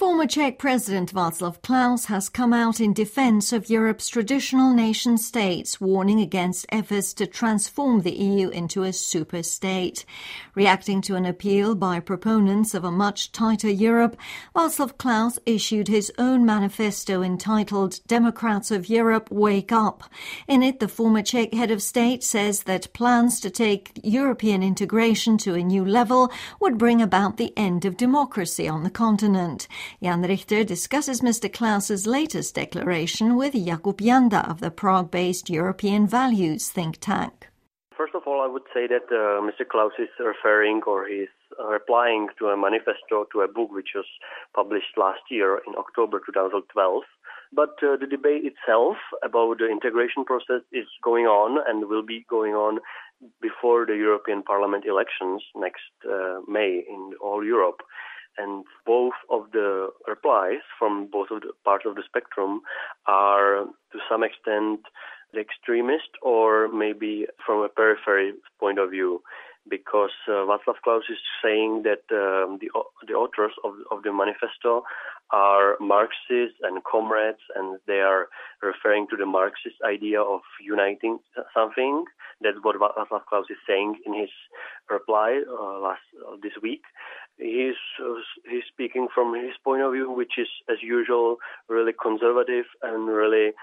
Former Czech President Václav Klaus has come out in defense of Europe's traditional nation-states, warning against efforts to transform the EU into a super-state. Reacting to an appeal by proponents of a much tighter Europe, Václav Klaus issued his own manifesto entitled Democrats of Europe, Wake Up. In it, the former Czech head of state says that plans to take European integration to a new level would bring about the end of democracy on the continent. Jan Richter discusses Mr. Klaus's latest declaration with Jakub Janda of the Prague-based European Values think tank. First of all, I would say that Mr. Klaus is referring or he's replying to a manifesto, to a book which was published last year in October 2012. But the debate itself about the integration process is going on and will be going on before the European Parliament elections next May in all Europe. And both of the replies from both of the parts of the spectrum are to some extent the extremist or maybe from a periphery point of view, because Václav Klaus is saying that the authors of the manifesto are Marxists and comrades, and they are referring to the Marxist idea of uniting something. That's what Václav Klaus is saying in his reply this week. He's speaking from his point of view, which is, as usual, really conservative and really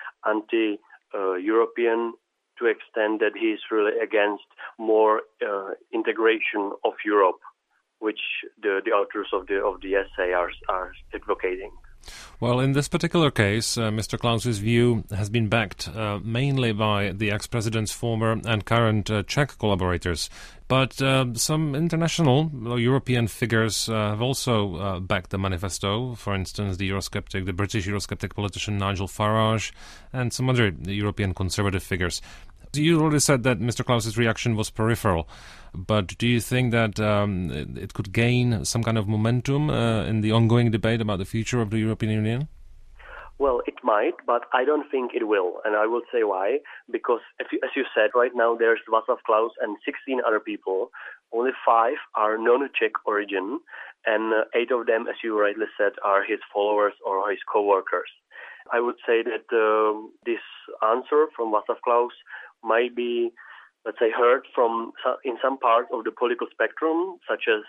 anti-European to the extent that he's really against more integration of Europe, which the authors of the essay are advocating. Well, in this particular case, Mr. Klaus's view has been backed mainly by the ex-president's former and current Czech collaborators. But some international European figures have also backed the manifesto. For instance, the British Eurosceptic politician Nigel Farage and some other European conservative figures. You already said that Mr. Klaus's reaction was peripheral, but do you think that it could gain some kind of momentum in the ongoing debate about the future of the European Union? Well, it might, but I don't think it will, and I will say why. Because, as you said, right now there's Václav Klaus and 16 other people. Only 5 are non-Czech origin, and 8 of them, as you rightly said, are his followers or his co-workers. I would say that this answer from Václav Klaus might be, let's say, heard in some part of the political spectrum, such as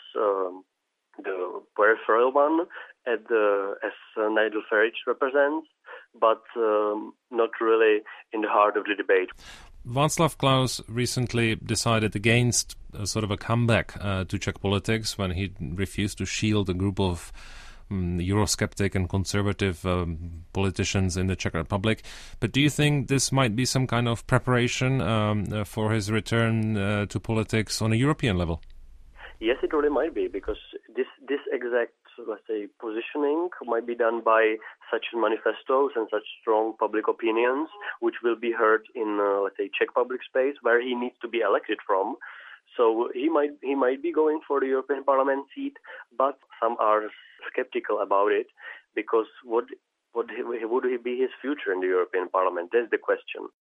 the peripheral one, as Nigel Farage represents, but not really in the heart of the debate. Václav Klaus recently decided against sort of a comeback to Czech politics when he refused to shield a group of Eurosceptic and conservative politicians in the Czech Republic. But do you think this might be some kind of preparation for his return to politics on a European level? Yes, it really might be, because this exact, let's say, positioning might be done by such manifestos and such strong public opinions, which will be heard in, let's say, Czech public space, where he needs to be elected from. So he might be going for the European Parliament seat, but some are skeptical about it, because would he be his future in the European Parliament? That's the question.